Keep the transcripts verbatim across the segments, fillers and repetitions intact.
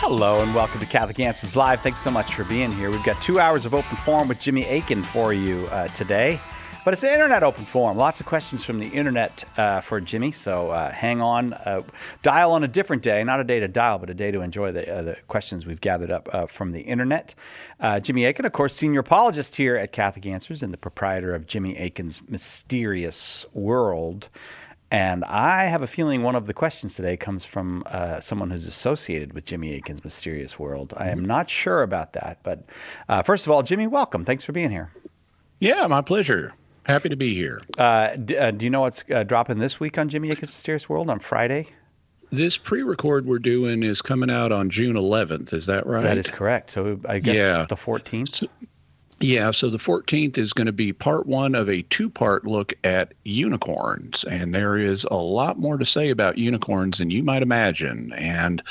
Hello and welcome to Catholic Answers Live. Thanks so much for being here. We've got two hours of open forum with Jimmy Akin for you uh, today. But it's an internet open forum. Lots of questions from the internet uh, for Jimmy. So uh, hang on. Uh, dial on a different day. Not a day to dial, but a day to enjoy the, uh, the questions we've gathered up uh, from the internet. Uh, Jimmy Akin, of course, senior apologist here at Catholic Answers and the proprietor of Jimmy Akin's Mysterious World. And I have a feeling one of the questions today comes from uh, someone who's associated with Jimmy Akin's Mysterious World. I am not sure about that. But uh, first of all, Jimmy, welcome. Thanks for being here. Yeah, my pleasure. Happy to be here. Uh, d- uh, do you know what's uh, dropping this week on Jimmy Akin's Mysterious World on Friday? This pre-record we're doing is coming out on June eleventh. Is that right? That is correct. So I guess yeah. the fourteenth? So, yeah, so the fourteenth is going to be part one of a two-part look at unicorns. And there is a lot more to say about unicorns than you might imagine. And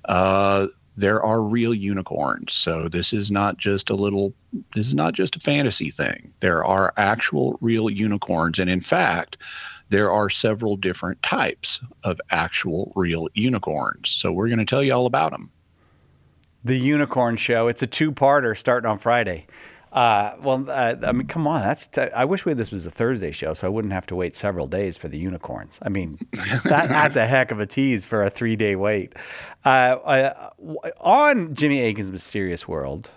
uh, there are real unicorns. So this is not just a little, this is not just a fantasy thing. There are actual real unicorns. And in fact, there are several different types of actual real unicorns. So we're going to tell you all about them. The Unicorn Show. It's a two-parter starting on Friday. Uh, well, uh, I mean, come on. That's. T- I wish we this was a Thursday show, so I wouldn't have to wait several days for the unicorns. I mean, that, that's a heck of a tease for a three-day wait. Uh, uh, on Jimmy Akin's Mysterious World,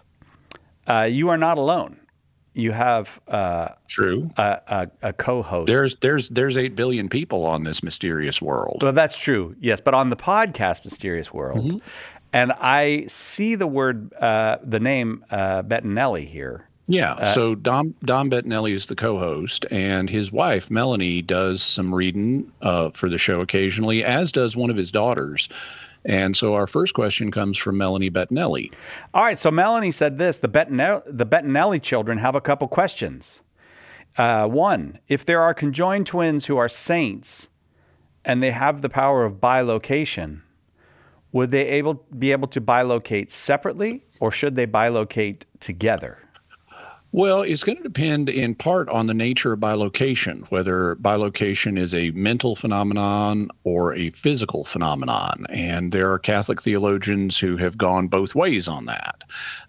uh, you are not alone. You have uh, true a, a, a co-host. There's there's there's eight billion people on this mysterious world. Well, that's true. Yes, but on the podcast Mysterious World. Mm-hmm. And I see the word, uh, the name uh, Bettinelli here. Yeah, uh, so Dom Dom Bettinelli is the co-host, and his wife, Melanie, does some reading uh, for the show occasionally, as does one of his daughters. And so our first question comes from Melanie Bettinelli. All right, so Melanie said this, the Bettinelli, the Bettinelli children have a couple questions. Uh, one, if there are conjoined twins who are saints and they have the power of bilocation, would they able be able to bilocate separately, or should they bilocate together? Well, it's going to depend in part on the nature of bilocation, whether bilocation is a mental phenomenon or a physical phenomenon. And there are Catholic theologians who have gone both ways on that.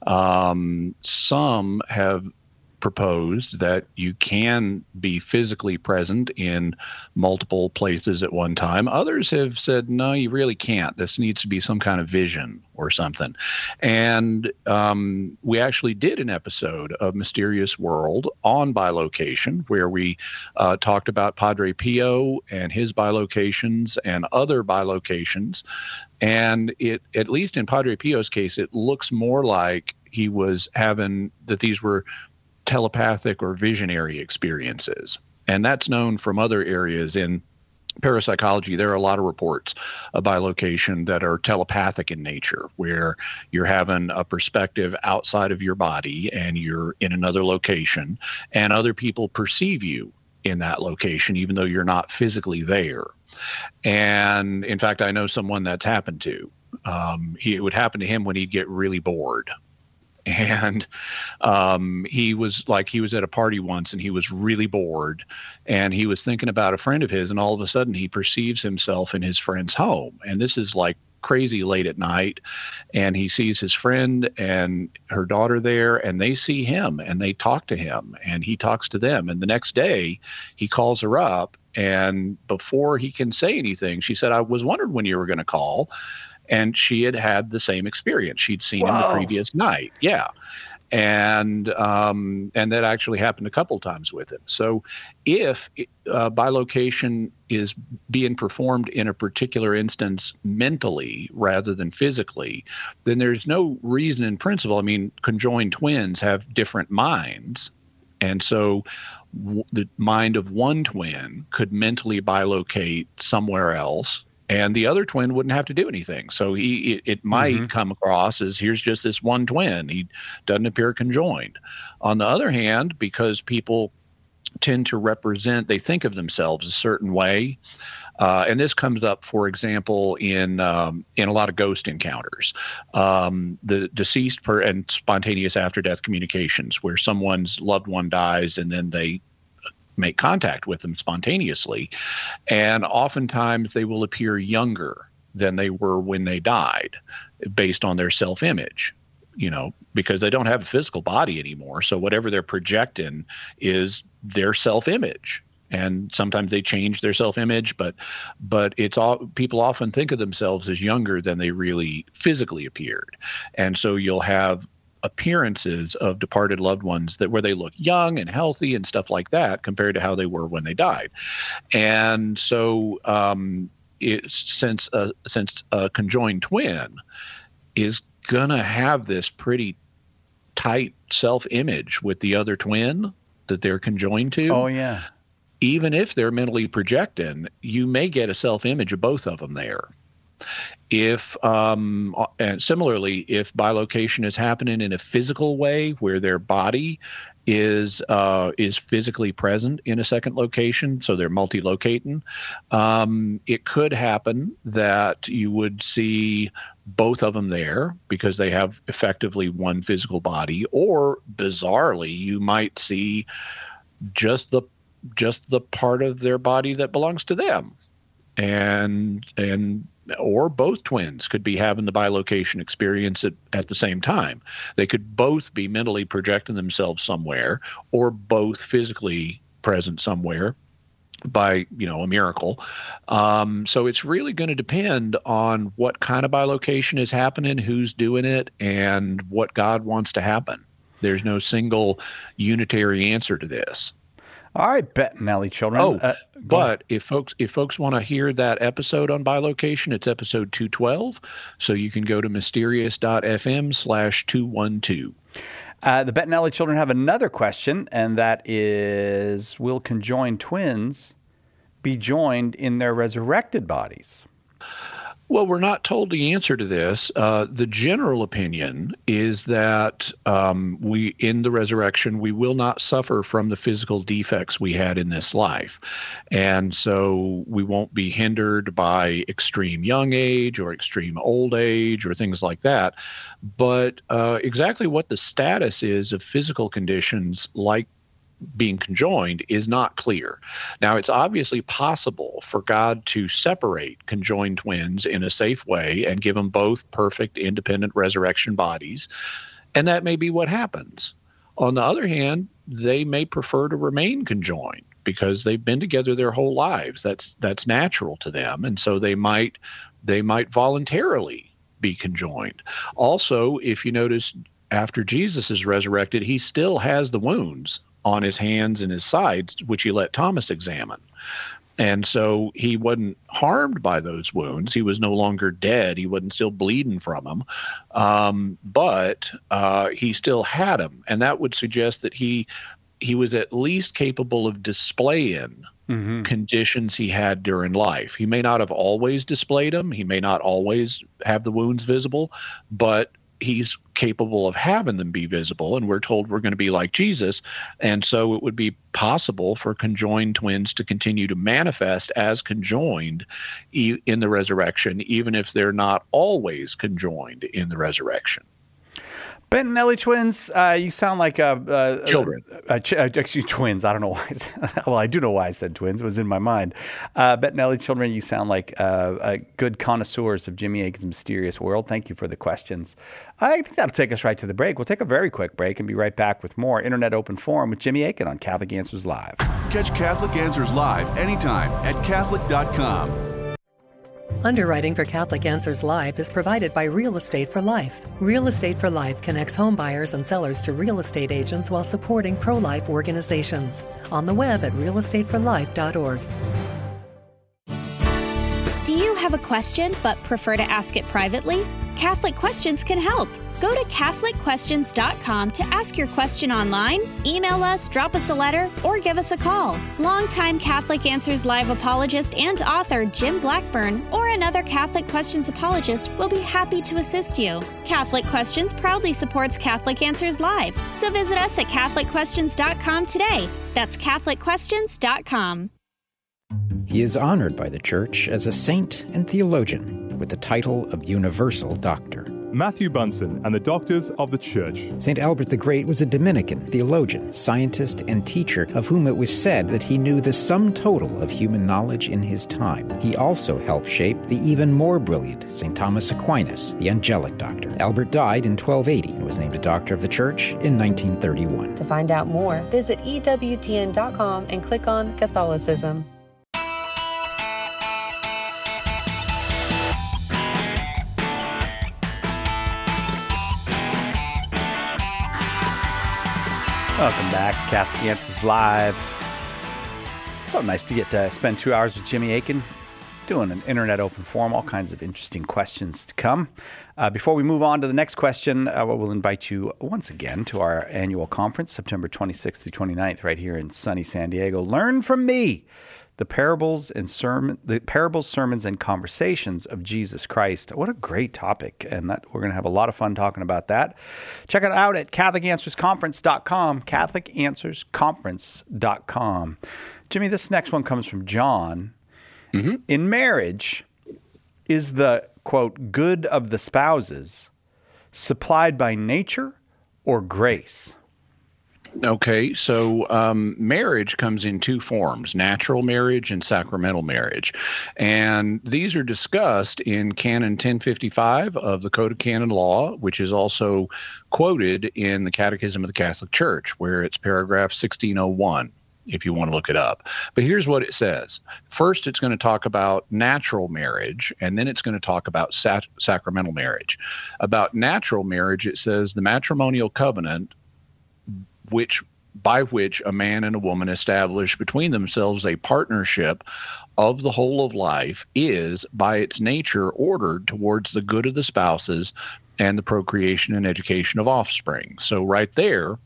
Um, some have proposed that you can be physically present in multiple places at one time. Others have said, no, you really can't. This needs to be some kind of vision or something. And um, we actually did an episode of Mysterious World on bilocation, where we uh, talked about Padre Pio and his bilocations and other bilocations. And it, at least in Padre Pio's case, it looks more like he was having, that these were telepathic or visionary experiences. And that's known from other areas in parapsychology. There are a lot of reports of bilocation that are telepathic in nature, where you're having a perspective outside of your body and you're in another location, and other people perceive you in that location, even though you're not physically there. And in fact, I know someone that's happened to. Um, he, it would happen to him when he'd get really bored. And um, he was like, he was at a party once and he was really bored, and he was thinking about a friend of his, and all of a sudden he perceives himself in his friend's home. And this is like crazy late at night. And he sees his friend and her daughter there, and they see him and they talk to him and he talks to them. And the next day he calls her up, and before he can say anything, she said, I was wondering when you were going to call. And she had had the same experience. She'd seen Whoa. him the previous night. Yeah. And um, and that actually happened a couple times with him. So if uh, bilocation is being performed in a particular instance mentally rather than physically, then there's no reason in principle. I mean, conjoined twins have different minds. And so w- the mind of one twin could mentally bilocate somewhere else, and the other twin wouldn't have to do anything. So he, it, it might mm-hmm. come across as here's just this one twin. He doesn't appear conjoined. On the other hand, because people tend to represent, they think of themselves a certain way. Uh, and this comes up, for example, in um, in a lot of ghost encounters, um, the deceased per and spontaneous after-death communications, where someone's loved one dies and then they make contact with them spontaneously. And oftentimes they will appear younger than they were when they died, based on their self-image, you know, because they don't have a physical body anymore. So whatever they're projecting is their self-image. And sometimes they change their self-image, but but it's all, people often think of themselves as younger than they really physically appeared. And so you'll have appearances of departed loved ones that where they look young and healthy and stuff like that compared to how they were when they died. And so um, it's, since a, since a conjoined twin is gonna have this pretty tight self-image with the other twin that they're conjoined to. Oh yeah. Even if they're mentally projecting, you may get a self-image of both of them there. If, um, and similarly, if bilocation is happening in a physical way where their body is uh, is physically present in a second location, so they're multi-locating, um, it could happen that you would see both of them there because they have effectively one physical body, or bizarrely, you might see just the just the part of their body that belongs to them, and and or both twins could be having the bilocation experience at, at the same time. They could both be mentally projecting themselves somewhere, or both physically present somewhere by, you know, a miracle. Um, so it's really going to depend on what kind of bilocation is happening, who's doing it, and what God wants to happen. There's no single unitary answer to this. All right, Bettinelli children. Oh, uh, but if folks if folks want to hear that episode on bilocation, it's episode two twelve. So you can go to mysterious.fm slash 212. Uh, the Bettinelli children have another question, and that is, will conjoined twins be joined in their resurrected bodies? Well, we're not told the answer to this. Uh, the general opinion is that um, we, in the resurrection, we will not suffer from the physical defects we had in this life. And so we won't be hindered by extreme young age or extreme old age or things like that. But uh, exactly what the status is of physical conditions like being conjoined is not clear. Now, it's obviously possible for God to separate conjoined twins in a safe way and give them both perfect, independent resurrection bodies, and that may be what happens. On the other hand, they may prefer to remain conjoined because they've been together their whole lives. That's that's natural to them, and so they might they might voluntarily be conjoined. Also, if you notice, after Jesus is resurrected, he still has the wounds on his hands and his sides, which he let Thomas examine. And so he wasn't harmed by those wounds. He was no longer dead. He wasn't still bleeding from them. Um, but uh, he still had them. And that would suggest that he he was at least capable of displaying mm-hmm. conditions he had during life. He may not have always displayed them. He may not always have the wounds visible, but he's capable of having them be visible, and we're told we're going to be like Jesus. And so it would be possible for conjoined twins to continue to manifest as conjoined e- in the resurrection, even if they're not always conjoined in the resurrection. Bettinelli twins, uh, you sound like a, a children. A, a, ch- actually, twins. I don't know why. I said, well, I do know why I said twins. It was in my mind. Uh, Bettinelli children, you sound like uh, a good connoisseurs of Jimmy Akin's Mysterious World. Thank you for the questions. I think that'll take us right to the break. We'll take a very quick break and be right back with more Internet Open Forum with Jimmy Akin on Catholic Answers Live. Catch Catholic Answers Live anytime at Catholic dot com. Underwriting for Catholic Answers Live is provided by Real Estate for Life. Real Estate for Life connects home buyers and sellers to real estate agents while supporting pro-life organizations. On the web at real estate for life dot org. Do you have a question but prefer to ask it privately? Catholic Questions can help. Go to Catholic Questions dot com to ask your question online, email us, drop us a letter, or give us a call. Longtime Catholic Answers Live apologist and author Jim Blackburn or another Catholic Questions apologist will be happy to assist you. Catholic Questions proudly supports Catholic Answers Live, so visit us at Catholic Questions dot com today. That's Catholic Questions dot com. He is honored by the Church as a saint and theologian with the title of Universal Doctor. Matthew Bunson and the Doctors of the Church. Saint Albert the Great was a Dominican theologian, scientist, and teacher of whom it was said that he knew the sum total of human knowledge in his time. He also helped shape the even more brilliant Saint Thomas Aquinas, the angelic doctor. Albert died in twelve eighty and was named a Doctor of the Church in nineteen thirty-one. To find out more, visit E W T N dot com and click on Catholicism. Welcome back to Catholic Answers Live. It's so nice to get to spend two hours with Jimmy Akin doing an internet open forum, all kinds of interesting questions to come. Uh, before we move on to the next question, uh, we'll invite you once again to our annual conference, September twenty-sixth through twenty-ninth, right here in sunny San Diego. Learn from me. The parables and sermon, the parables, sermons, and conversations of Jesus Christ. What a great topic, and that we're going to have a lot of fun talking about that. Check it out at Catholic Answers Conference dot com, Catholic Answers Conference dot com. Jimmy, this next one comes from John. Mm-hmm. In marriage, is the, quote, good of the spouses supplied by nature or grace? Okay, so um, marriage comes in two forms, natural marriage and sacramental marriage. And these are discussed in Canon ten fifty-five of the Code of Canon Law, which is also quoted in the Catechism of the Catholic Church, where it's paragraph sixteen oh one, if you want to look it up. But here's what it says. First, it's going to talk about natural marriage, and then it's going to talk about sac- sacramental marriage. About natural marriage, it says the matrimonial covenant which by which a man and a woman establish between themselves a partnership of the whole of life is, by its nature, ordered towards the good of the spouses and the procreation and education of offspring. So right there,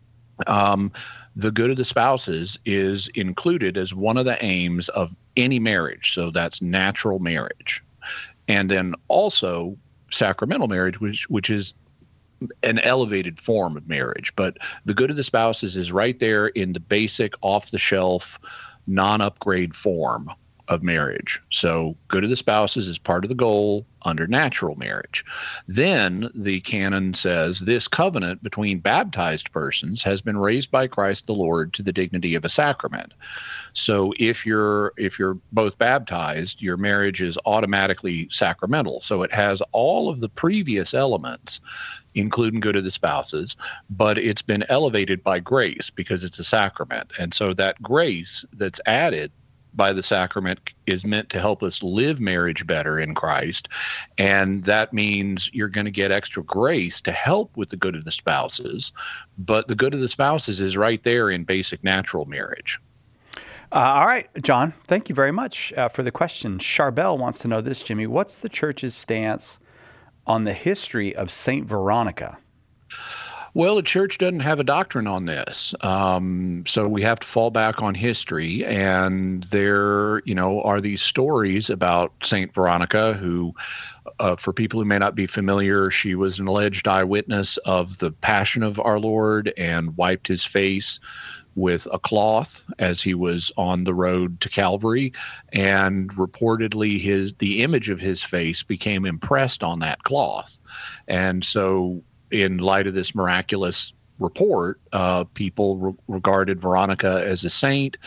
um, the good of the spouses is included as one of the aims of any marriage. So that's natural marriage. And then also sacramental marriage, which which is an elevated form of marriage, but the good of the spouses is right there in the basic off-the-shelf non-upgrade form of marriage. So good of the spouses is part of the goal under natural marriage. Then the canon says this covenant between baptized persons has been raised by Christ the Lord to the dignity of a sacrament. So if you're if you're both baptized, your marriage is automatically sacramental. So it has all of the previous elements, including good of the spouses, but it's been elevated by grace because it's a sacrament. And so that grace that's added by the sacrament is meant to help us live marriage better in Christ. And that means you're going to get extra grace to help with the good of the spouses. But the good of the spouses is right there in basic natural marriage. Uh, all right, John, thank you very much uh, for the question. Charbel wants to know this, Jimmy. What's the church's stance on the history of Saint Veronica? Well, the church doesn't have a doctrine on this. Um, so we have to fall back on history. And there, you know, are these stories about Saint Veronica, who, uh, for people who may not be familiar, she was an alleged eyewitness of the Passion of our Lord and wiped his face with a cloth as he was on the road to Calvary, and reportedly his the image of his face became impressed on that cloth. And so in light of this miraculous report, uh, people re- regarded Veronica as a saint,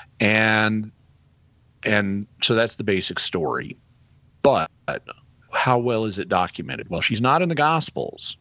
and and so that's the basic story. But how well is it documented? Well, she's not in the Gospels.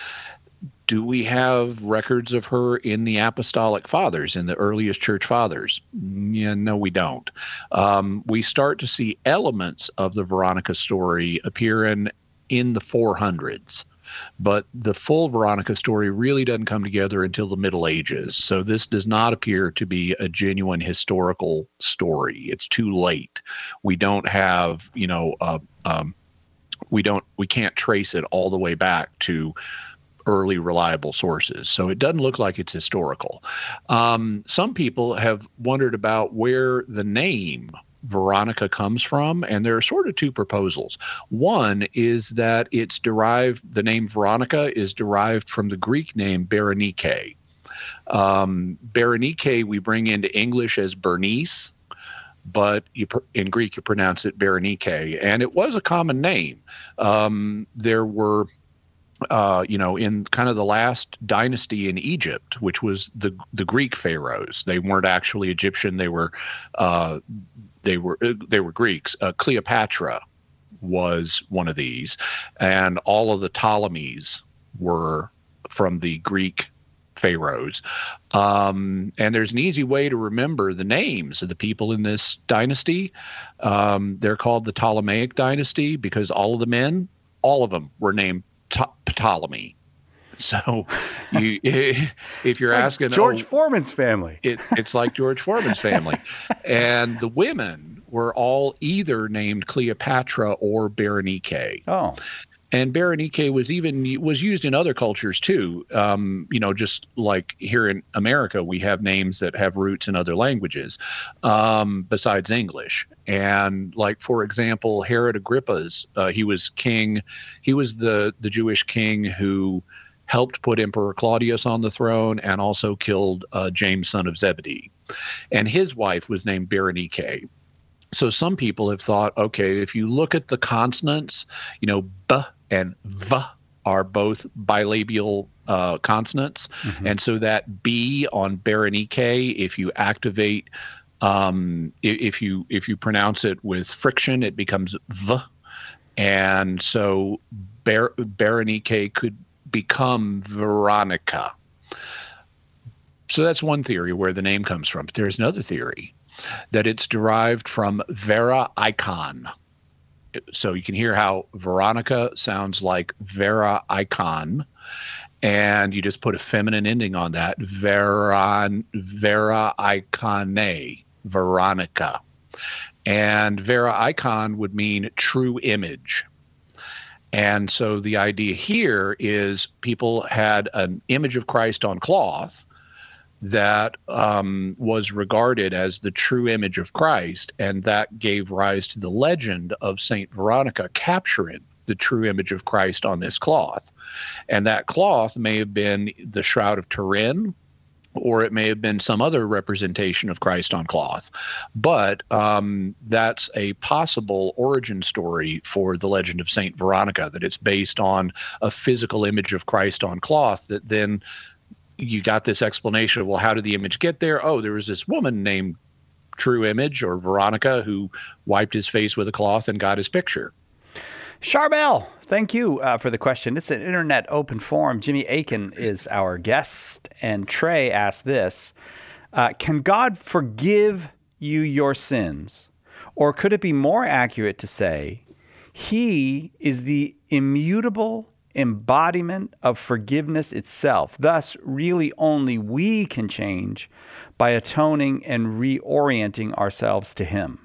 Do we have records of her in the Apostolic Fathers, in the earliest church fathers? Yeah, no, we don't. Um, we start to see elements of the Veronica story appear in, in the four hundreds. But the full Veronica story really doesn't come together until the Middle Ages. So this does not appear to be a genuine historical story. It's too late. We don't have, you know, uh, um, we don't, we can't trace it all the way back to early reliable sources. So it doesn't look like it's historical. Um, some people have wondered about where the name Veronica comes from, and there are sort of two proposals. One is that it's derived, the name Veronica is derived from the Greek name Berenike. Um, Berenike we bring into English as Bernice, but you, in Greek you pronounce it Berenike, and it was a common name. Um, there were uh, you know, in kind of the last dynasty in Egypt, which was the the Greek pharaohs. They weren't actually Egyptian. They were uh, they were they were Greeks. Uh, Cleopatra was one of these, and all of the Ptolemies were from the Greek pharaohs. Um, and there's an easy way to remember the names of the people in this dynasty. Um, they're called the Ptolemaic dynasty because all of the men, all of them were named Ptolemy. So you, if you're it's like asking George oh, Foreman's family, it, it's like George Foreman's family. And the women were all either named Cleopatra or Berenike. Oh. And Berenike was even was used in other cultures too. Um, you know, just like here in America, we have names that have roots in other languages um, besides English. And like, for example, Herod Agrippa's, uh, he was king. He was the the Jewish king who helped put Emperor Claudius on the throne and also killed uh, James, son of Zebedee. And his wife was named Berenike. So some people have thought, okay, if you look at the consonants, you know, b and v are both bilabial uh, consonants. Mm-hmm. And so that B on Berenike, if you activate, um, if you if you pronounce it with friction, it becomes v. And so Ber- Berenike could become Veronica. So that's one theory where the name comes from. But there's another theory that it's derived from Vera Icon. So you can hear how Veronica sounds like Vera Icon, and you just put a feminine ending on that, Veron, Vera Icone, Veronica. And Vera Icon would mean true image. And so the idea here is people had an image of Christ on cloth that um, was regarded as the true image of Christ, and that gave rise to the legend of Saint Veronica capturing the true image of Christ on this cloth. And that cloth may have been the Shroud of Turin, or it may have been some other representation of Christ on cloth. But um, that's a possible origin story for the legend of Saint Veronica, that it's based on a physical image of Christ on cloth that then you got this explanation of, well, how did the image get there? Oh, there was this woman named True Image or Veronica who wiped his face with a cloth and got his picture. Charbel, thank you uh, for the question. It's an internet open forum. Jimmy Akin is our guest, and Trey asked this, uh, can God forgive you your sins? Or could it be more accurate to say, he is the immutable embodiment of forgiveness itself. Thus, really only we can change by atoning and reorienting ourselves to him.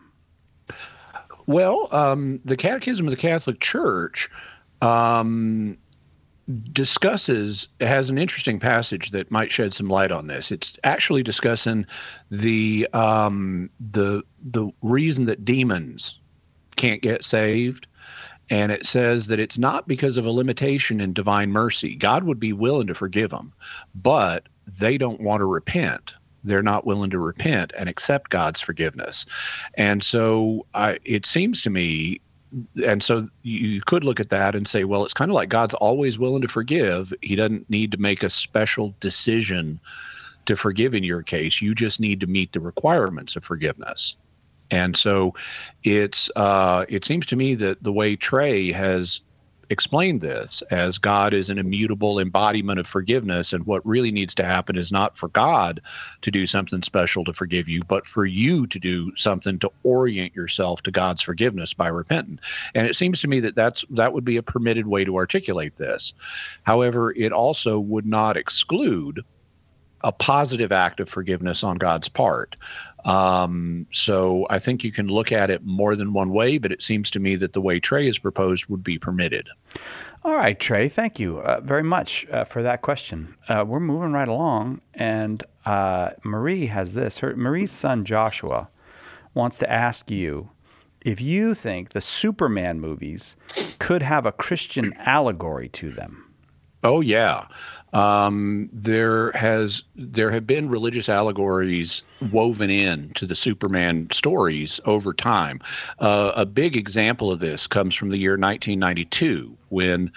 Well, um, the Catechism of the Catholic Church um, discusses, has an interesting passage that might shed some light on this. It's actually discussing the um, the the reason that demons can't get saved. And it says that it's not because of a limitation in divine mercy. God would be willing to forgive them, but they don't want to repent. They're not willing to repent and accept God's forgiveness. And so I, it seems to me, and so you could look at that and say, well, it's kind of like God's always willing to forgive. He doesn't need to make a special decision to forgive in your case. You just need to meet the requirements of forgiveness. And so it's uh, it seems to me that the way Trey has explained this, as God is an immutable embodiment of forgiveness, and what really needs to happen is not for God to do something special to forgive you, but for you to do something to orient yourself to God's forgiveness by repenting. And it seems to me that that's, that would be a permitted way to articulate this. However, it also would not exclude a positive act of forgiveness on God's part. Um, so I think you can look at it more than one way, but it seems to me that the way Trey has proposed would be permitted. All right, Trey, thank you uh, very much uh, for that question. Uh, we're moving right along, and uh, Marie has this. Her, Marie's son, Joshua, wants to ask you if you think the Superman movies could have a Christian allegory to them. Oh, yeah. Um, there has there have been religious allegories woven in to the Superman stories over time. Uh, a big example of this comes from the year nineteen ninety-two, when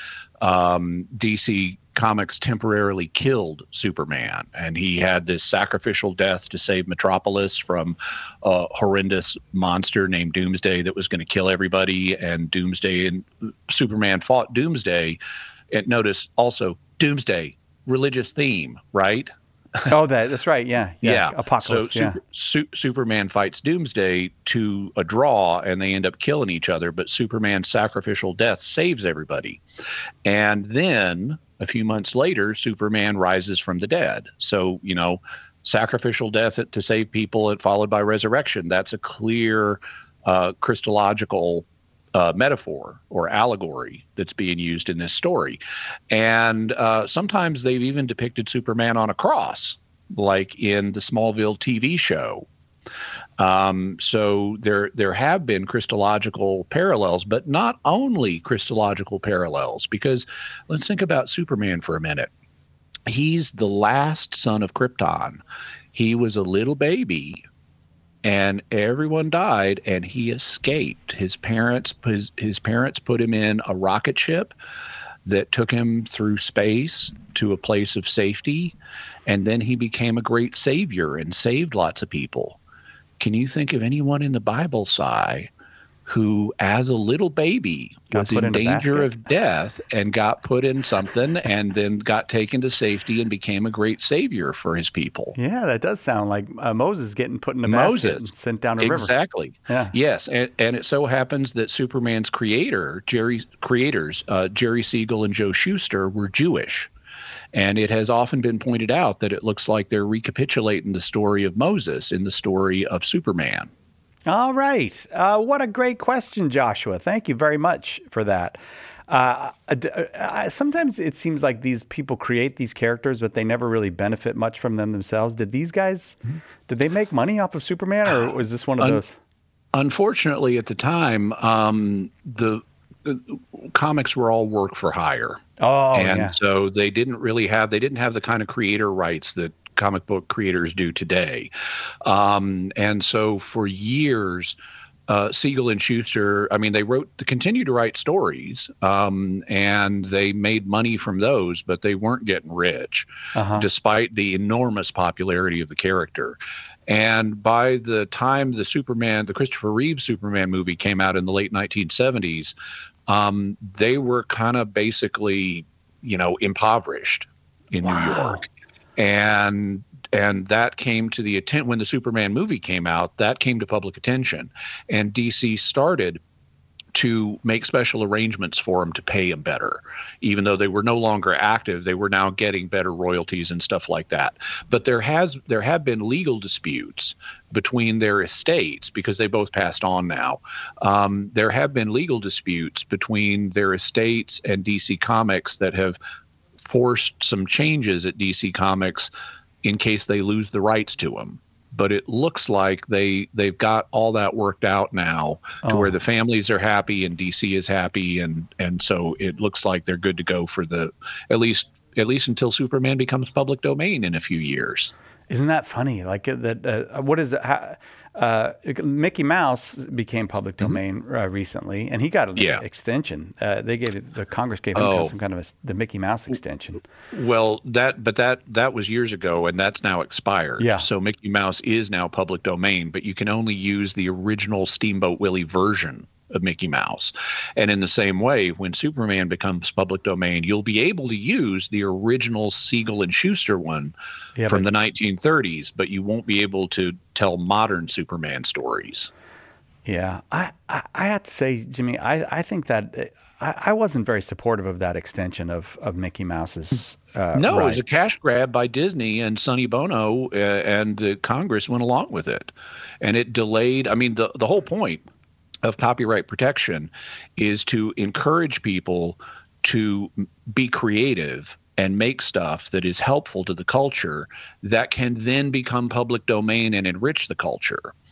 um, D C Comics temporarily killed Superman, and he had this sacrificial death to save Metropolis from a horrendous monster named Doomsday that was going to kill everybody. And Doomsday and Superman fought Doomsday. And notice also Doomsday, religious theme, right? Oh, that that's right. Yeah, yeah. yeah. Apocalypse. So yeah. Super, Su- Superman fights Doomsday to a draw, and they end up killing each other. But Superman's sacrificial death saves everybody, and then a few months later, Superman rises from the dead. So you know, sacrificial death to save people, and followed by resurrection. That's a clear uh, Christological Uh, metaphor or allegory that's being used in this story. And uh, sometimes they've even depicted Superman on a cross, like in the Smallville T V show. Um, so there there have been Christological parallels, but not only Christological parallels, because let's think about Superman for a minute. He's the last son of Krypton. He was a little baby, and everyone died, and he escaped. His parents, his, his parents put him in a rocket ship that took him through space to a place of safety, and then he became a great savior and saved lots of people. Can you think of anyone in the Bible, Si, who, as a little baby, got was in in danger of death and got put in something and then got taken to safety and became a great savior for his people? Yeah, that does sound like uh, Moses getting put in a Moses. basket and sent down a river. Exactly. Yeah. Yes, and, and it so happens that Superman's creator, Jerry creators, uh, Jerry Siegel and Joe Shuster, were Jewish. And it has often been pointed out that it looks like they're recapitulating the story of Moses in the story of Superman. All right. Uh, what a great question, Joshua. Thank you very much for that. Uh, I, sometimes it seems like these people create these characters, but they never really benefit much from them themselves. Did these guys, mm-hmm. did they make money off of Superman, or was this one of Un- those? Unfortunately, at the time, um, the, the comics were all work for hire. Oh, and yeah. so they didn't really have, they didn't have the kind of creator rights that comic book creators do today. Um, and so for years, uh, Siegel and Shuster, I mean, they wrote, they continued to write stories, um, and they made money from those, but they weren't getting rich, uh-huh. despite the enormous popularity of the character. And by the time the Superman, the Christopher Reeve Superman movie came out in the late nineteen seventies, um, they were kind of basically, you know, impoverished in wow. New York. And and that came to the attention when the Superman movie came out. That came to public attention, and D C started to make special arrangements for them to pay them better, even though they were no longer active. They were now getting better royalties and stuff like that. But there has there have been legal disputes between their estates because they both passed on now. Um, there have been legal disputes between their estates and D C Comics that have forced some changes at D C Comics in case they lose the rights to them. But it looks like they, they've got all that worked out now to oh. where the families are happy and D C is happy. And, and so it looks like they're good to go for the, at least, at least until Superman becomes public domain in a few years. Isn't that funny? Like that, uh, what is it? How, uh, Mickey Mouse became public domain mm-hmm. uh, recently, and he got an yeah. extension. Uh, they gave it, the Congress gave him oh. some kind of a, the Mickey Mouse extension. Well, that but that that was years ago, and that's now expired. Yeah. So Mickey Mouse is now public domain, but you can only use the original Steamboat Willie version of Mickey Mouse. And in the same way, when Superman becomes public domain, you'll be able to use the original Siegel and Shuster one yeah, from but, the nineteen thirties, but you won't be able to tell modern Superman stories. Yeah, I, I, I have to say, Jimmy, I, I think that I, I wasn't very supportive of that extension of, of Mickey Mouse's uh, No, rights. It was a cash grab by Disney, and Sonny Bono uh, and the Congress went along with it. And it delayed, I mean, the, the whole point of copyright protection is to encourage people to be creative and make stuff that is helpful to the culture that can then become public domain and enrich the culture. Yeah.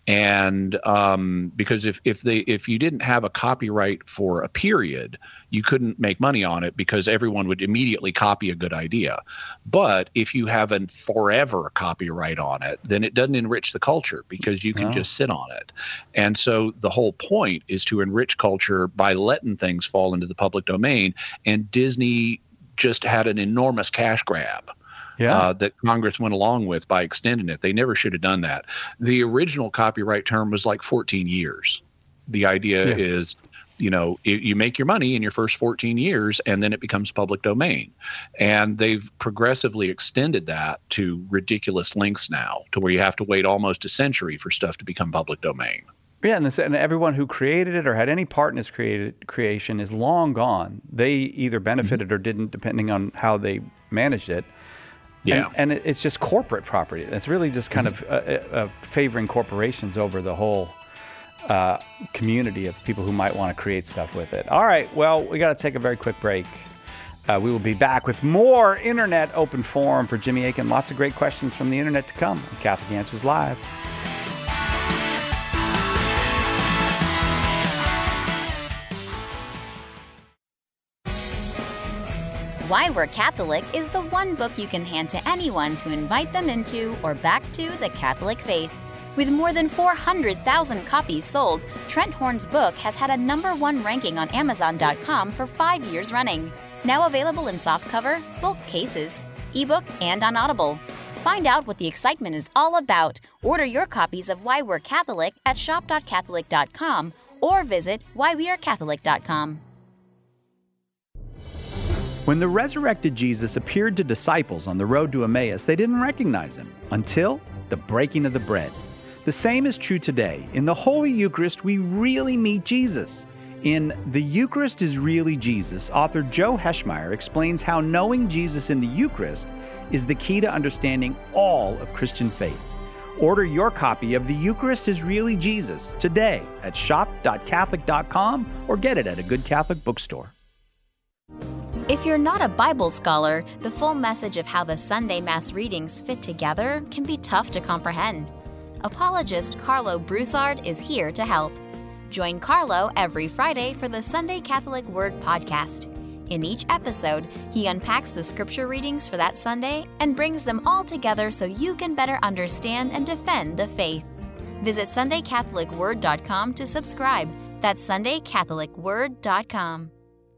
And um, because if if they if you didn't have a copyright for a period, you couldn't make money on it because everyone would immediately copy a good idea. But if you have a forever copyright on it, then it doesn't enrich the culture because you can No. just sit on it. And so the whole point is to enrich culture by letting things fall into the public domain. And Disney just had an enormous cash grab. Yeah. Uh, that Congress went along with by extending it. They never should have done that. The original copyright term was like fourteen years. The idea Yeah. is, you know, you, you make your money in your first fourteen years, and then it becomes public domain. And they've progressively extended that to ridiculous lengths now, to where you have to wait almost a century for stuff to become public domain. Yeah, and, this, and everyone who created it or had any part in its created, creation is long gone. They either benefited or didn't, depending on how they managed it. Yeah. And, and it- it's just corporate property. It's really just kind of uh, uh, favoring corporations over the whole uh, community of people who might want to create stuff with it. All right, well, we got to take a very quick break. Uh, we will be back with more Internet Open Forum for Jimmy Akin. Lots of great questions from the Internet to come on Catholic Answers Live. Why We're Catholic is the one book you can hand to anyone to invite them into or back to the Catholic faith. With more than four hundred thousand copies sold, Trent Horn's book has had a number one ranking on Amazon dot com for five years running. Now available in softcover, bulk cases, ebook, and on Audible. Find out what the excitement is all about. Order your copies of Why We're Catholic at shop dot catholic dot com or visit why we are catholic dot com. When the resurrected Jesus appeared to disciples on the road to Emmaus, they didn't recognize him until the breaking of the bread. The same is true today. In the Holy Eucharist, we really meet Jesus. In The Eucharist is Really Jesus, author Joe Heschmeyer explains how knowing Jesus in the Eucharist is the key to understanding all of Christian faith. Order your copy of The Eucharist is Really Jesus today at shop dot catholic dot com or get it at a good Catholic bookstore. If you're not a Bible scholar, the full message of how the Sunday Mass readings fit together can be tough to comprehend. Apologist Carlo Broussard is here to help. Join Carlo every Friday for the Sunday Catholic Word podcast. In each episode, he unpacks the scripture readings for that Sunday and brings them all together so you can better understand and defend the faith. Visit sunday catholic word dot com to subscribe. That's sunday catholic word dot com.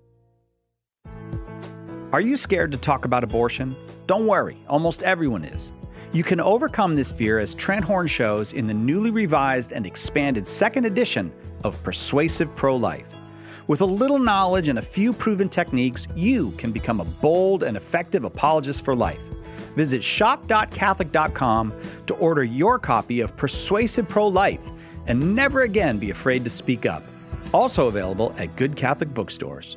Are you scared to talk about abortion? Don't worry, almost everyone is. You can overcome this fear as Trent Horn shows in the newly revised and expanded second edition of Persuasive Pro-Life. With a little knowledge and a few proven techniques, you can become a bold and effective apologist for life. Visit shop dot catholic dot com to order your copy of Persuasive Pro-Life and never again be afraid to speak up. Also available at good Catholic bookstores.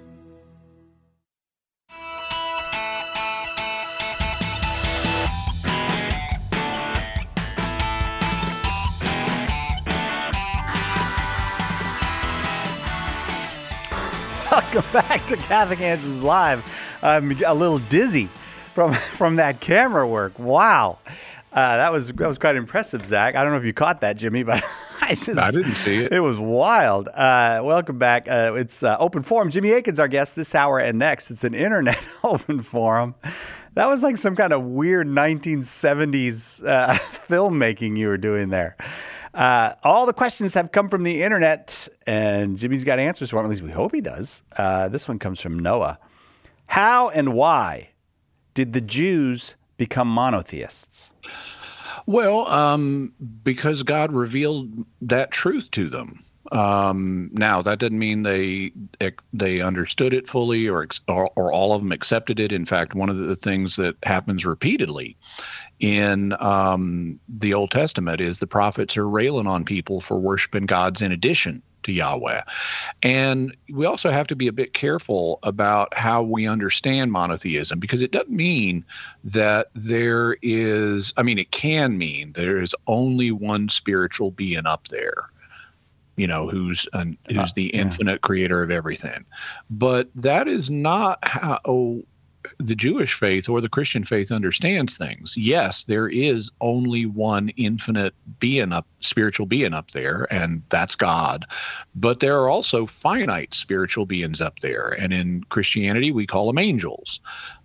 Welcome back to Catholic Answers Live. I'm a little dizzy from from that camera work. Wow, uh, that was that was quite impressive, Zach. I don't know if you caught that, Jimmy, but I just I didn't see it. It was wild. Uh, welcome back. Uh, it's uh, Open Forum. Jimmy Akin's our guest this hour and next. It's an internet open forum. That was like some kind of weird nineteen seventies uh, filmmaking you were doing there. Uh, all the questions have come from the internet, and Jimmy's got answers for them. At least we hope he does. Uh, this one comes from Noah. How and why did the Jews become monotheists? Well, um, because God revealed that truth to them. Um, now, that doesn't mean they they understood it fully or, or or all of them accepted it. In fact, one of the things that happens repeatedly in um, the Old Testament is the prophets are railing on people for worshiping gods in addition to Yahweh. And we also have to be a bit careful about how we understand monotheism, because it doesn't mean that there is, I mean, it can mean there is only one spiritual being up there, you know, who's an, who's uh, the yeah. infinite creator of everything. But that is not how the Jewish faith or the Christian faith understands things. Yes, there is only one infinite being up, spiritual being up there, and that's God. But there are also finite spiritual beings up there, and in Christianity we call them angels.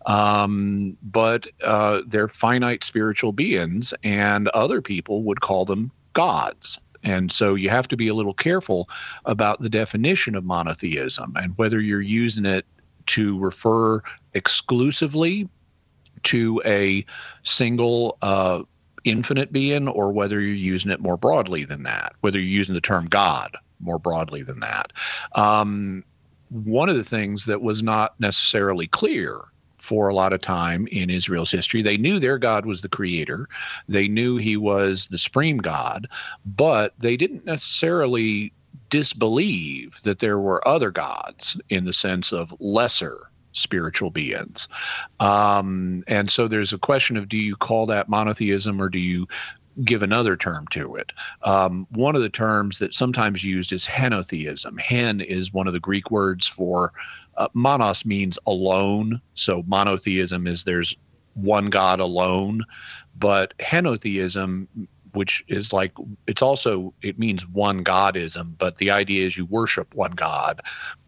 Um, but uh, they're finite spiritual beings, and other people would call them gods. And so you have to be a little careful about the definition of monotheism and whether you're using it to refer exclusively to a single uh, infinite being, or whether you're using it more broadly than that, whether you're using the term God more broadly than that. Um, one of the things that was not necessarily clear for a lot of time in Israel's history, they knew their God was the creator. They knew he was the supreme God, but they didn't necessarily disbelieve that there were other gods in the sense of lesser spiritual beings. Um, and so there's a question of, do you call that monotheism or do you give another term to it? Um, one of the terms that's sometimes used is henotheism. Hen is one of the Greek words for uh, monos means alone. So monotheism is there's one God alone. But henotheism, which is like, it's also, it means one Godism, but the idea is you worship one God.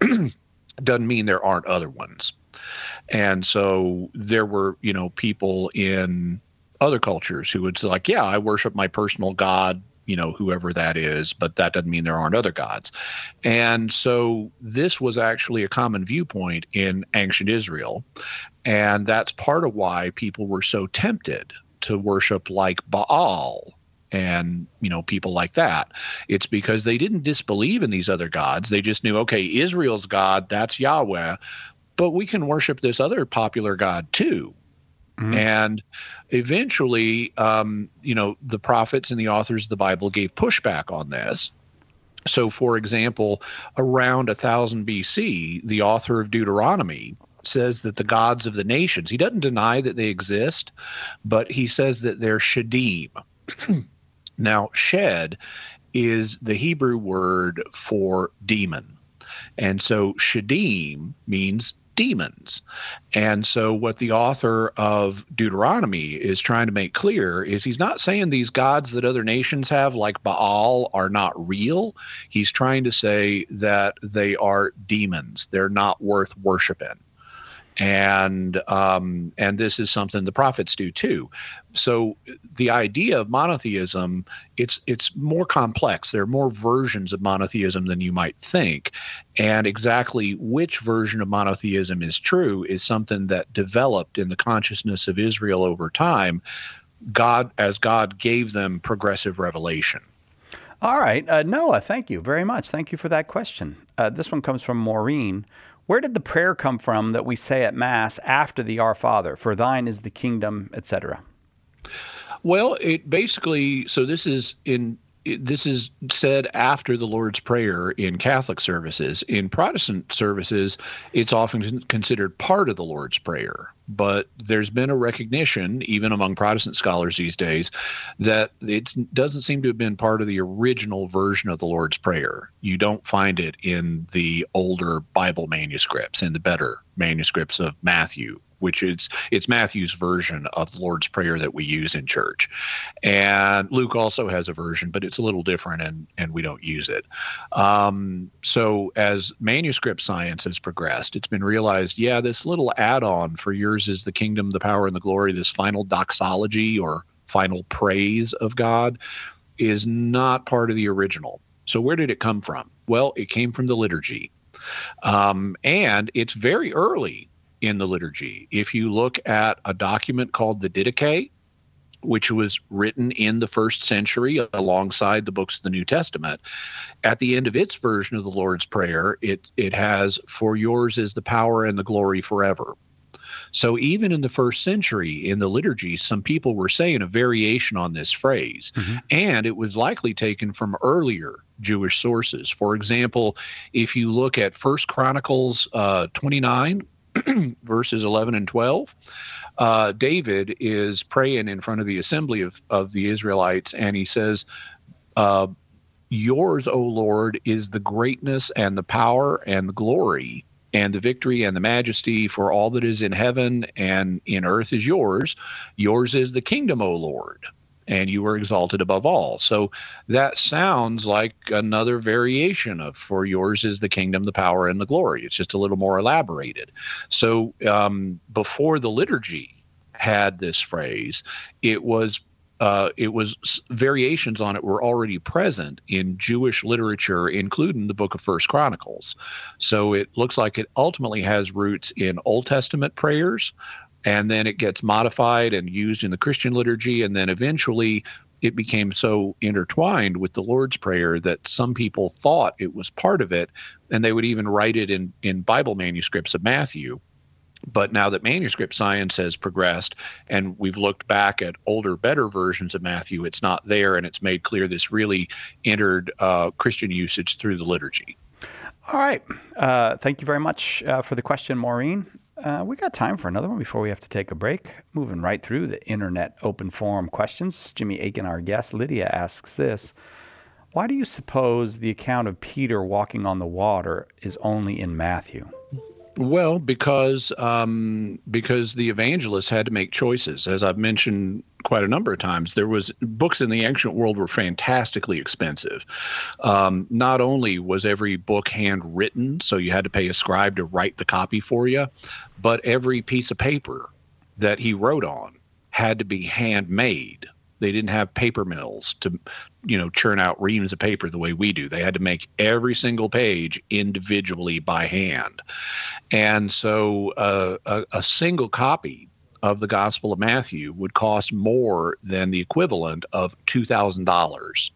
Doesn't mean there aren't other ones. And so there were, you know, people in other cultures who would say like, yeah, I worship my personal God, you know, whoever that is, but that doesn't mean there aren't other gods. And so this was actually a common viewpoint in ancient Israel. And that's part of why people were so tempted to worship like Baal and, you know, people like that. It's because they didn't disbelieve in these other gods. They just knew, okay, Israel's God, that's Yahweh, but we can worship this other popular God too. Mm-hmm. And eventually, um, you know, the prophets and the authors of the Bible gave pushback on this. So, for example, around one thousand B C, the author of Deuteronomy says that the gods of the nations, he doesn't deny that they exist, but he says that they're shadim. Now, shed is the Hebrew word for demon. And so shadim means demons. And so what the author of Deuteronomy is trying to make clear is he's not saying these gods that other nations have, like Baal, are not real. He's trying to say that they are demons. They're not worth worshiping. And um, and this is something the prophets do too. So the idea of monotheism, it's it's more complex. There are more versions of monotheism than you might think. And exactly which version of monotheism is true is something that developed in the consciousness of Israel over time, God as God gave them progressive revelation. All right. Uh, Noah, thank you very much. Thank you for that question. Uh, this one comes from Maureen. Where did the prayer come from that we say at Mass after the Our Father, for thine is the kingdom, et cetera? Well, it basically, so this is in this is said after the Lord's Prayer in Catholic services. In Protestant services, it's often considered part of the Lord's Prayer. But there's been a recognition, even among Protestant scholars these days, that it doesn't seem to have been part of the original version of the Lord's Prayer. You don't find it in the older Bible manuscripts, in the better manuscripts of Matthew, which is it's Matthew's version of the Lord's Prayer that we use in church. And Luke also has a version, but it's a little different, and, and we don't use it. Um, so as manuscript science has progressed, it's been realized, yeah, this little add-on for yours is the kingdom, the power, and the glory, this final doxology or final praise of God, is not part of the original. So where did it come from? Well, it came from the liturgy. Um, and it's very early in the liturgy. If you look at a document called the Didache, which was written in the first century alongside the books of the New Testament, at the end of its version of the Lord's Prayer, it it has, for yours is the power and the glory forever. So even in the first century in the liturgy, some people were saying a variation on this phrase, mm-hmm. and it was likely taken from earlier Jewish sources. For example, if you look at First Chronicles uh, twenty-nine, verses eleven and twelve, uh, David is praying in front of the assembly of, of the Israelites, and he says, uh, yours, O Lord, is the greatness and the power and the glory, and the victory and the majesty, for all that is in heaven and in earth is yours. Yours is the kingdom, O Lord, and you were exalted above all. So that sounds like another variation of for yours is the kingdom, the power, and the glory. It's just a little more elaborated. So um, before the liturgy had this phrase, it was uh, it was variations on it were already present in Jewish literature, including the book of First Chronicles. So it looks like it ultimately has roots in Old Testament prayers, and then it gets modified and used in the Christian liturgy, and then eventually it became so intertwined with the Lord's Prayer that some people thought it was part of it, and they would even write it in, in Bible manuscripts of Matthew. But now that manuscript science has progressed and we've looked back at older, better versions of Matthew, it's not there, and it's made clear this really entered uh, Christian usage through the liturgy. All right. Uh, thank you very much uh, for the question, Maureen. Uh, we got time for another one before we have to take a break. Moving right through the Internet Open Forum questions. Jimmy Akin, our guest, Lydia asks this: why do you suppose the account of Peter walking on the water is only in Matthew? Well, because um, because the evangelists had to make choices. As I've mentioned quite a number of times, there was books in the ancient world were fantastically expensive. Um, not only was every book handwritten, so you had to pay a scribe to write the copy for you, but every piece of paper that he wrote on had to be handmade. They didn't have paper mills to, you know, churn out reams of paper the way we do. They had to make every single page individually by hand. And so uh, a, a single copy of the Gospel of Matthew would cost more than the equivalent of two thousand dollars.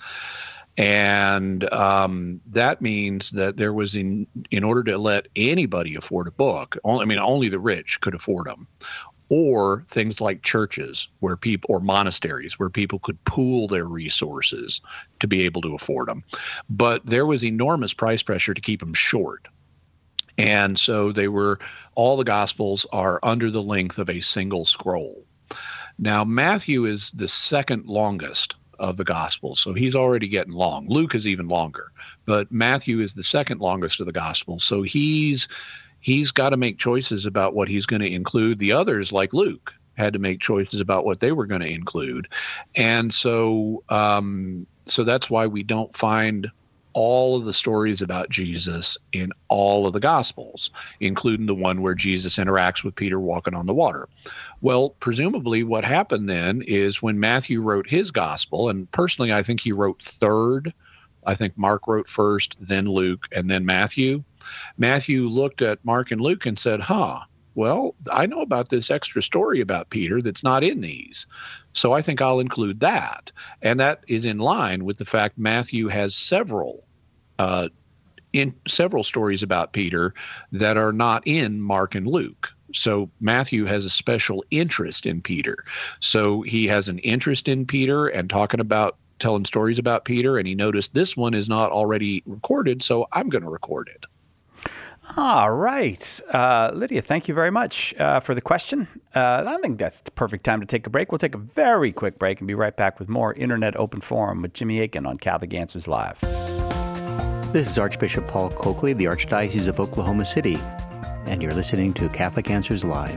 And um, that means that there was, in in order to let anybody afford a book, only, I mean, only the rich could afford them, or things like churches where people, or monasteries where people could pool their resources to be able to afford them. But there was enormous price pressure to keep them short. And so they were, all the Gospels are under the length of a single scroll. Now, Matthew is the second longest of the Gospels, so he's already getting long. Luke is even longer, but Matthew is the second longest of the Gospels. So he's he's got to make choices about what he's going to include. The others, like Luke, had to make choices about what they were going to include. And so um, so that's why we don't find all of the stories about Jesus in all of the Gospels, including the one where Jesus interacts with Peter walking on the water. Well, presumably what happened then is when Matthew wrote his Gospel, and personally I think he wrote third, I think Mark wrote first, then Luke, and then Matthew. Matthew looked at Mark and Luke and said, huh, well, I know about this extra story about Peter that's not in these, so I think I'll include that. And that is in line with the fact Matthew has several uh, in several stories about Peter that are not in Mark and Luke. So Matthew has a special interest in Peter. So he has an interest in Peter and talking about telling stories about Peter, and he noticed this one is not already recorded, so I'm going to record it. All right. Uh, Lydia, thank you very much uh, for the question. Uh, I think that's the perfect time to take a break. We'll take a very quick break and be right back with more Internet Open Forum with Jimmy Akin on Catholic Answers Live. This is Archbishop Paul Coakley, the Archdiocese of Oklahoma City, and you're listening to Catholic Answers Live.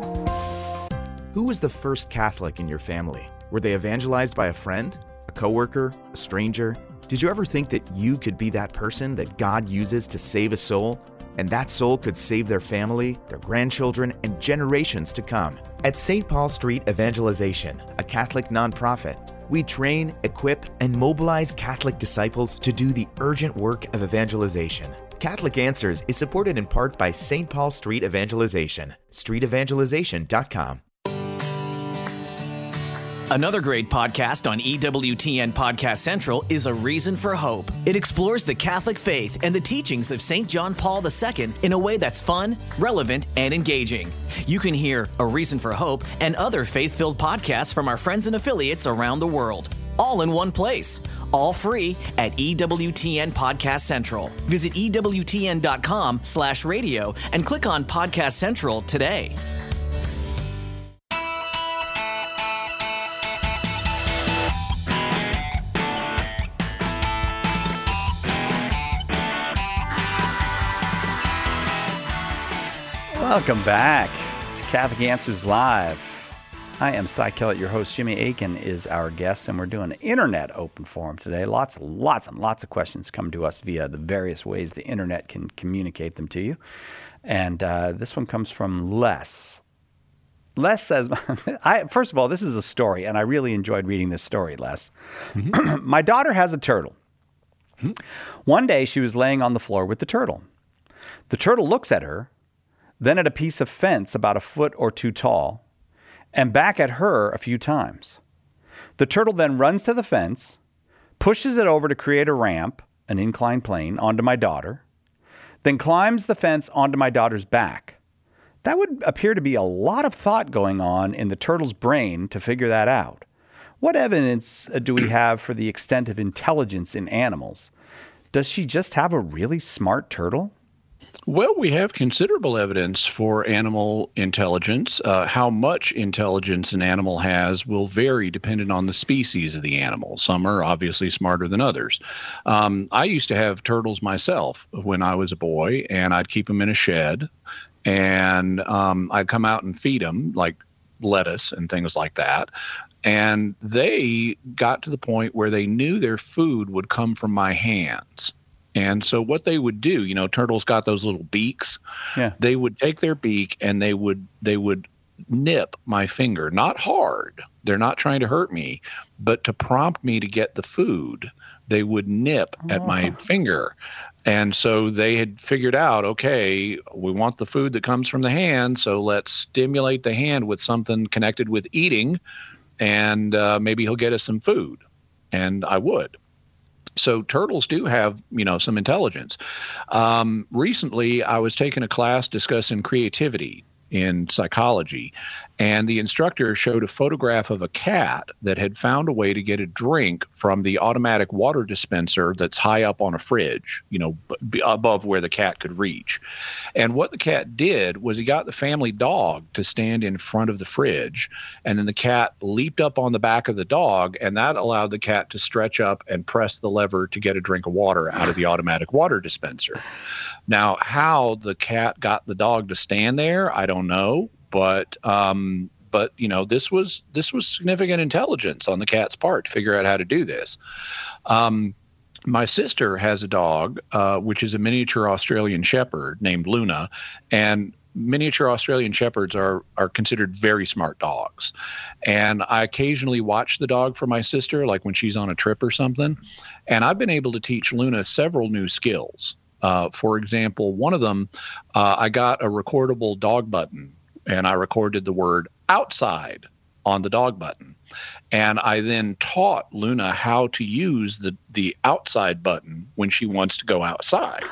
Who was the first Catholic in your family? Were they evangelized by a friend, a coworker, a stranger? Did you ever think that you could be that person that God uses to save a soul? And that soul could save their family, their grandchildren, and generations to come. At Saint Paul Street Evangelization, a Catholic nonprofit, we train, equip, and mobilize Catholic disciples to do the urgent work of evangelization. Catholic Answers is supported in part by Saint Paul Street Evangelization, street evangelization dot com. Another great podcast on E W T N Podcast Central is A Reason for Hope. It explores the Catholic faith and the teachings of Saint John Paul the Second in a way that's fun, relevant, and engaging. You can hear A Reason for Hope and other faith-filled podcasts from our friends and affiliates around the world, all in one place. All free at E W T N Podcast Central. Visit E W T N dot com slash radio and click on Podcast Central today. Welcome back to Catholic Answers Live. I am Cy Kellett, your host. Jimmy Akin is our guest, and we're doing an internet open forum today. Lots, lots, and lots of questions come to us via the various ways the internet can communicate them to you. And uh, this one comes from Les. Les says, I, first of all, this is a story, and I really enjoyed reading this story, Les. Mm-hmm. My daughter has a turtle. Mm-hmm. One day, she was laying on the floor with the turtle. The turtle looks at her, then at a piece of fence about a foot or two tall, and back at her a few times. The turtle then runs to the fence, pushes it over to create a ramp, an inclined plane, onto my daughter, then climbs the fence onto my daughter's back. That would appear to be a lot of thought going on in the turtle's brain to figure that out. What evidence do we have for the extent of intelligence in animals? Does she just have a really smart turtle? Well, we have considerable evidence for animal intelligence. Uh, how much intelligence an animal has will vary depending on the species of the animal. Some are obviously smarter than others. Um, I used to have turtles myself when I was a boy, and I'd keep them in a shed, and um, I'd come out and feed them, like lettuce and things like that. And they got to the point where they knew their food would come from my hands. And so what they would do, you know, turtles got those little beaks. Yeah. They would take their beak and they would they would nip my finger, not hard. They're not trying to hurt me, but to prompt me to get the food, they would nip oh. at my finger. And so they had figured out, okay, we want the food that comes from the hand, so let's stimulate the hand with something connected with eating, and uh, maybe he'll get us some food. And I would. So turtles do have, you know, some intelligence. Um, recently, I was taking a class discussing creativity in psychology, and the instructor showed a photograph of a cat that had found a way to get a drink from the automatic water dispenser that's high up on a fridge, you know, b- above where the cat could reach. And what the cat did was he got the family dog to stand in front of the fridge, and then the cat leaped up on the back of the dog, and that allowed the cat to stretch up and press the lever to get a drink of water out of the automatic water dispenser. Now, how the cat got the dog to stand there, I don't know, but um, but you know, this was this was significant intelligence on the cat's part to figure out how to do this. Um, my sister has a dog, uh, which is a miniature Australian Shepherd named Luna, and miniature Australian Shepherds are are considered very smart dogs. And I occasionally watch the dog for my sister, like when she's on a trip or something, and I've been able to teach Luna several new skills. Uh, for example, one of them, uh, I got a recordable dog button, and I recorded the word outside on the dog button. And I then taught Luna how to use the, the outside button when she wants to go outside.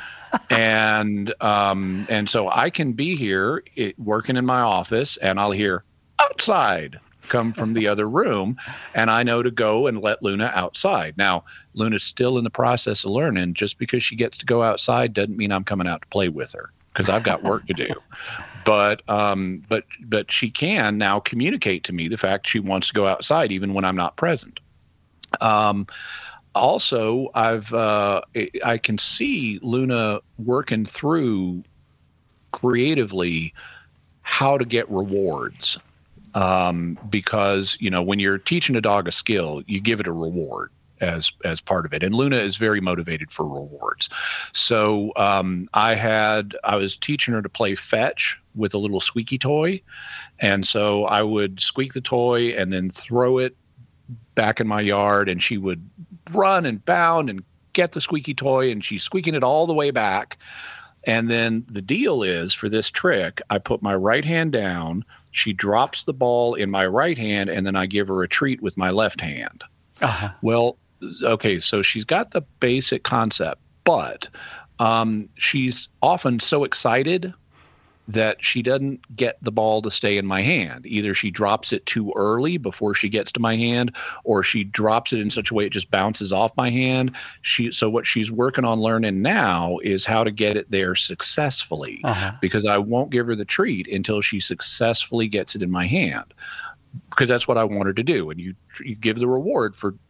and um, and so I can be here it, working in my office, and I'll hear outside come from the other room, and I know to go and let Luna outside. Now, Luna's still in the process of learning. Just because she gets to go outside doesn't mean I'm coming out to play with her, because I've got work to do. But um, but but she can now communicate to me the fact she wants to go outside even when I'm not present. Um, also, I've uh, I can see Luna working through creatively how to get rewards. Um, because, you know, when you're teaching a dog a skill, you give it a reward as as part of it. And Luna is very motivated for rewards. So um, I had I was teaching her to play fetch with a little squeaky toy. And so I would squeak the toy and then throw it back in my yard, and she would run and bound and get the squeaky toy, and she's squeaking it all the way back. And then the deal is, for this trick, I put my right hand down, she drops the ball in my right hand, and then I give her a treat with my left hand. Uh-huh. Well, okay, so she's got the basic concept, but um, she's often so excited that she doesn't get the ball to stay in my hand. Either she drops it too early before she gets to my hand, or she drops it in such a way it just bounces off my hand. She so what she's working on learning now is how to get it there successfully, uh-huh. because I won't give her the treat until she successfully gets it in my hand, because that's what I want her to do. And you you give the reward for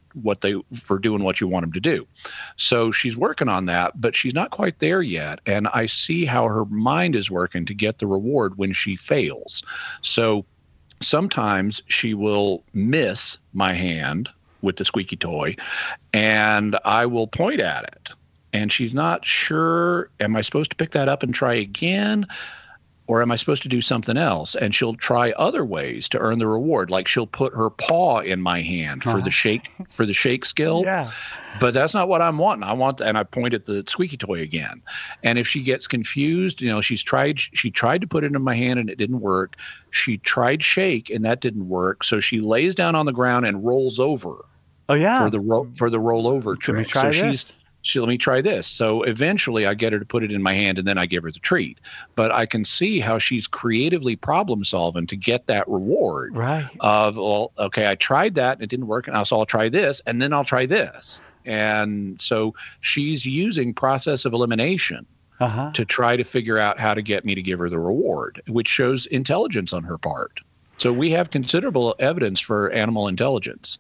what they for doing what you want them to do. So she's working on that, but she's not quite there yet. And I see how her mind is working to get the reward when she fails. So sometimes she will miss my hand with the squeaky toy, and I will point at it. And she's not sure, am I supposed to pick that up and try again? Or am I supposed to do something else? And she'll try other ways to earn the reward. Like she'll put her paw in my hand for uh-huh. the shake for the shake skill. Yeah. But that's not what I'm wanting. I want, and I point at the squeaky toy again. And if she gets confused, you know, she's tried, she tried to put it in my hand and it didn't work. She tried shake and that didn't work. So she lays down on the ground and rolls over. Oh yeah. For the ro- for the rollover trick. Let me try so this. she's She let me try this. So eventually I get her to put it in my hand and then I give her the treat. But I can see how she's creatively problem solving to get that reward. Right. Of, well, okay, I tried that and it didn't work. And so I'll try this and then I'll try this. And so she's using process of elimination uh-huh. to try to figure out how to get me to give her the reward, which shows intelligence on her part. So we have considerable evidence for animal intelligence.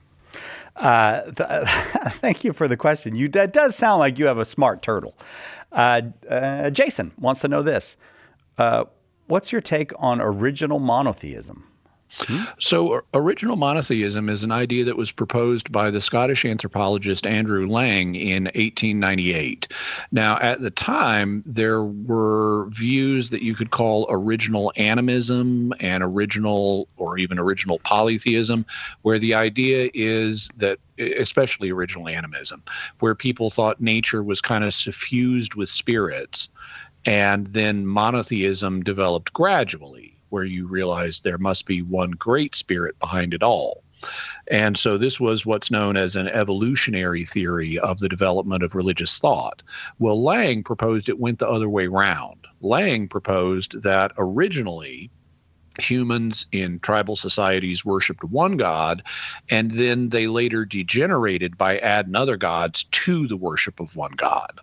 Uh, th- thank you for the question. You that does sound like you have a smart turtle. Uh, uh, Jason wants to know this. Uh, what's your take on original monotheism? Hmm? So original monotheism is an idea that was proposed by the Scottish anthropologist Andrew Lang in eighteen ninety-eight. Now, at the time, there were views that you could call original animism and original or even original polytheism, where the idea is that, especially original animism, where people thought nature was kind of suffused with spirits, and then monotheism developed gradually, where you realize there must be one great spirit behind it all. And so this was what's known as an evolutionary theory of the development of religious thought. Well, Lang proposed it went the other way round. Lang proposed that originally humans in tribal societies worshipped one god, and then they later degenerated by adding other gods to the worship of one god.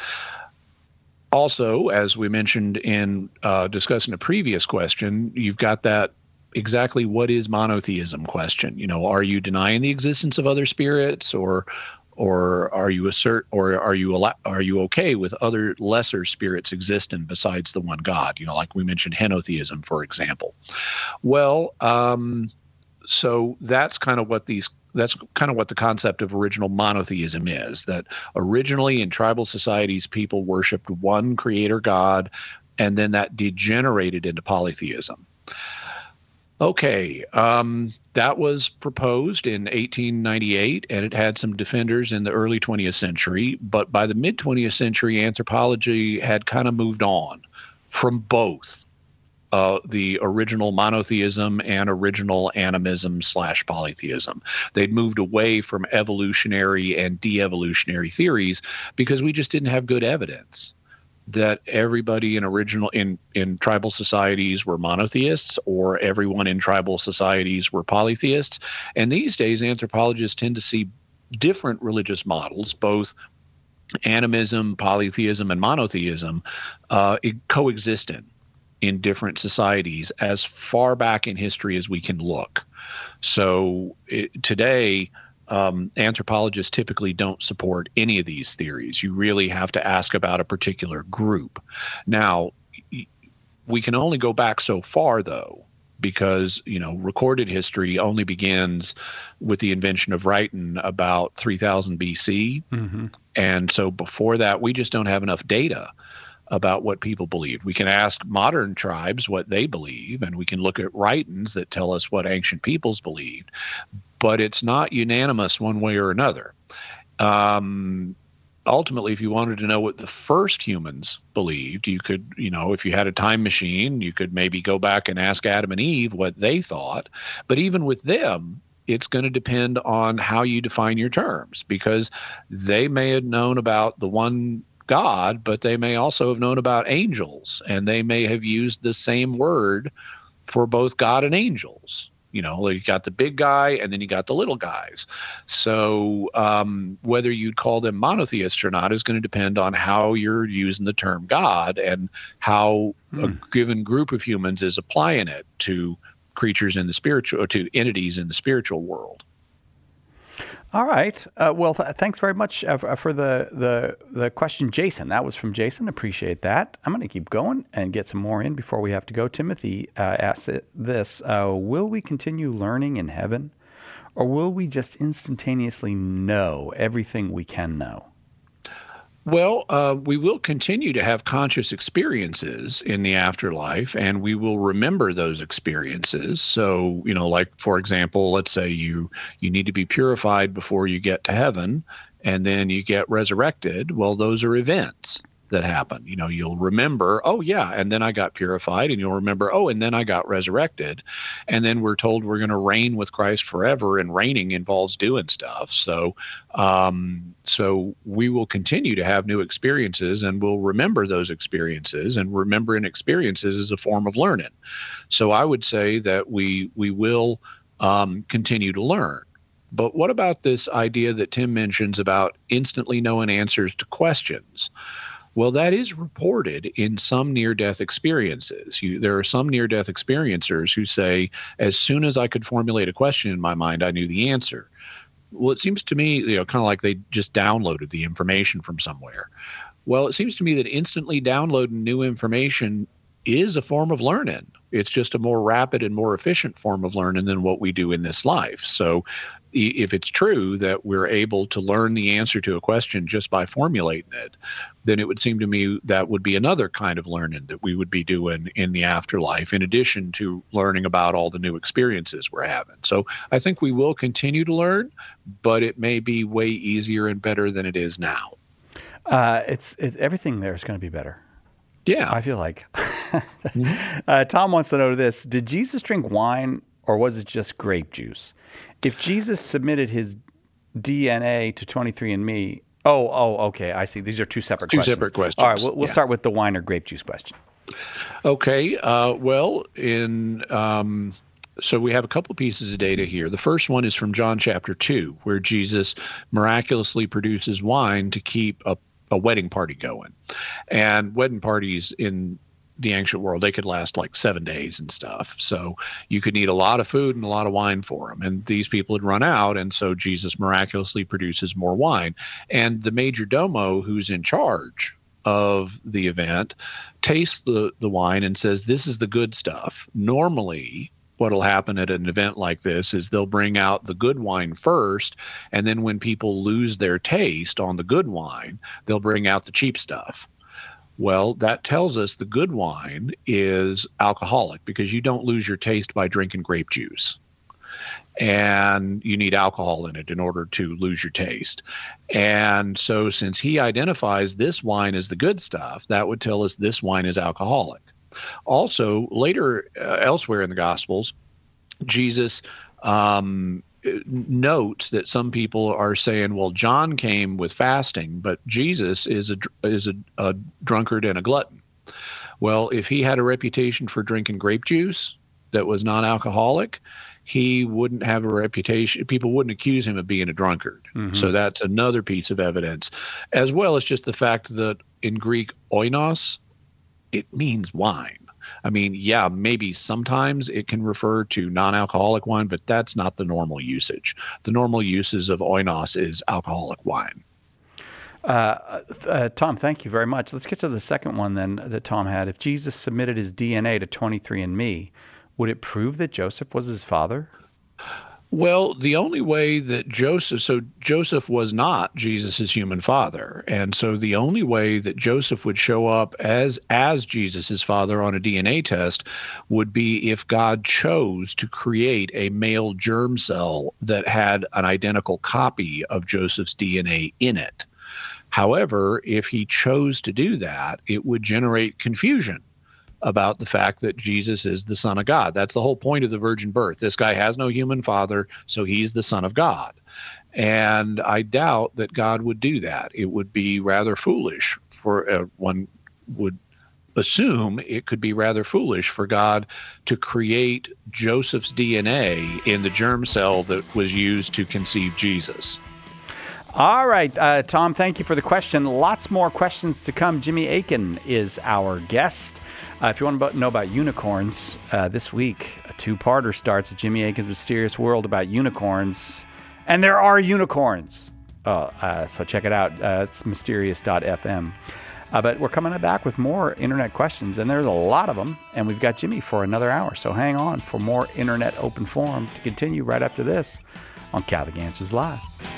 Also, as we mentioned in uh, discussing a previous question, you've got that exactly what is monotheism question. You know, are you denying the existence of other spirits, or or are you assert or are you al- are you okay with other lesser spirits existing besides the one God? You know, like we mentioned henotheism, for example. Well, um, so that's kind of what these. That's kind of what the concept of original monotheism is, that originally in tribal societies, people worshipped one creator god, and then that degenerated into polytheism. Okay, um, that was proposed in eighteen ninety-eight, and it had some defenders in the early twentieth century, but by the mid-twentieth century, anthropology had kind of moved on from both. Uh, the original monotheism and original animism slash polytheism. They'd moved away from evolutionary and de-evolutionary theories because we just didn't have good evidence that everybody in original in, in tribal societies were monotheists or everyone in tribal societies were polytheists. And these days, anthropologists tend to see different religious models, both animism, polytheism, and monotheism, uh, coexistent in different societies as far back in history as we can look. So it, today, um, anthropologists typically don't support any of these theories. You really have to ask about a particular group. Now, we can only go back so far, though, because, you know, recorded history only begins with the invention of writing about three thousand B C. Mm-hmm. And so before that, we just don't have enough data about what people believed. We can ask modern tribes what they believe, and we can look at writings that tell us what ancient peoples believed, but it's not unanimous one way or another. Um, ultimately, if you wanted to know what the first humans believed, you could, you know, if you had a time machine, you could maybe go back and ask Adam and Eve what they thought. But even with them, it's going to depend on how you define your terms, because they may have known about the one God, but they may also have known about angels, and they may have used the same word for both God and angels. You know, you got the big guy and then you got the little guys. So um, whether you'd call them monotheists or not is going to depend on how you're using the term God and how hmm. a given group of humans is applying it to creatures in the spiritual, or to entities in the spiritual world. All right. Uh, well, th- thanks very much uh, for the, the the question, Jason. That was from Jason. Appreciate that. I'm going to keep going and get some more in before we have to go. Timothy uh, asked this, uh, will we continue learning in heaven, or will we just instantaneously know everything we can know? Well, uh, we will continue to have conscious experiences in the afterlife, and we will remember those experiences. So, you know, like, for example, let's say you you need to be purified before you get to heaven, and then you get resurrected. Well, those are events that happen. You know, you'll remember, oh, yeah, and then I got purified, and you'll remember, oh, and then I got resurrected. And then we're told we're going to reign with Christ forever, and reigning involves doing stuff. So, um, so we will continue to have new experiences, and we'll remember those experiences, and remembering experiences is a form of learning. So I would say that we we will um, continue to learn. But what about this idea that Tim mentions about instantly knowing answers to questions? Well, that is reported in some near-death experiences. You, there are some near-death experiencers who say, as soon as I could formulate a question in my mind, I knew the answer. Well, it seems to me, you know, kind of like they just downloaded the information from somewhere. Well, it seems to me that instantly downloading new information is a form of learning. It's just a more rapid and more efficient form of learning than what we do in this life. So if it's true that we're able to learn the answer to a question just by formulating it, then it would seem to me that would be another kind of learning that we would be doing in the afterlife, in addition to learning about all the new experiences we're having. So I think we will continue to learn, but it may be way easier and better than it is now. Uh, it's it, everything there is going to be better. Yeah. I feel like. mm-hmm. uh, Tom wants to know this. Did Jesus drink wine, or was it just grape juice? If Jesus submitted his D N A to twenty-three and me, oh, oh, okay, I see. These are two separate two questions. Two separate questions. All right, we'll, we'll yeah. start with the wine or grape juice question. Okay, uh, well, in um, so we have a couple pieces of data here. The first one is from John chapter two, where Jesus miraculously produces wine to keep a, a wedding party going. And wedding parties in the ancient world, they could last like seven days and stuff. So you could need a lot of food and a lot of wine for them. And these people had run out. And so Jesus miraculously produces more wine. And the major domo, who's in charge of the event, tastes the, the wine and says, this is the good stuff. Normally, what'll happen at an event like this is they'll bring out the good wine first. And then when people lose their taste on the good wine, they'll bring out the cheap stuff. Well, that tells us the good wine is alcoholic, because you don't lose your taste by drinking grape juice. And you need alcohol in it in order to lose your taste. And so since he identifies this wine as the good stuff, that would tell us this wine is alcoholic. Also, later uh, elsewhere in the Gospels, Jesus um, notes that some people are saying, well, John came with fasting, but Jesus is a is a, a drunkard and a glutton. Well, if he had a reputation for drinking grape juice that was non-alcoholic, he wouldn't have a reputation. People wouldn't accuse him of being a drunkard. Mm-hmm. So that's another piece of evidence, as well as just the fact that in Greek, oinos, it means wine. I mean, yeah, maybe sometimes it can refer to non-alcoholic wine, but that's not the normal usage. The normal uses of oinos is alcoholic wine. Uh, uh, Tom, thank you very much. Let's get to the second one then that Tom had. If Jesus submitted his D N A to twenty-three and me, would it prove that Joseph was his father? Well, the only way that Joseph, so Joseph was not Jesus's human father. And so the only way that Joseph would show up as, as Jesus's father on a D N A test would be if God chose to create a male germ cell that had an identical copy of Joseph's D N A in it. However, if he chose to do that, it would generate confusion about the fact that Jesus is the Son of God. That's the whole point of the virgin birth. This guy has no human father, so he's the Son of God. And I doubt that God would do that. It would be rather foolish for uh, one would assume it could be rather foolish for God to create Joseph's D N A in the germ cell that was used to conceive Jesus. All right, uh, Tom, thank you for the question. Lots more questions to come. Jimmy Akin is our guest. Uh, if you want to know about unicorns, uh, this week, a two-parter starts, Jimmy Akin's Mysterious World about unicorns. And there are unicorns. Uh, uh, so check it out. Uh, it's mysterious dot f m. Uh, but we're coming back with more internet questions, and there's a lot of them. And we've got Jimmy for another hour. So hang on for more Internet Open Forum to continue right after this on Catholic Answers Live.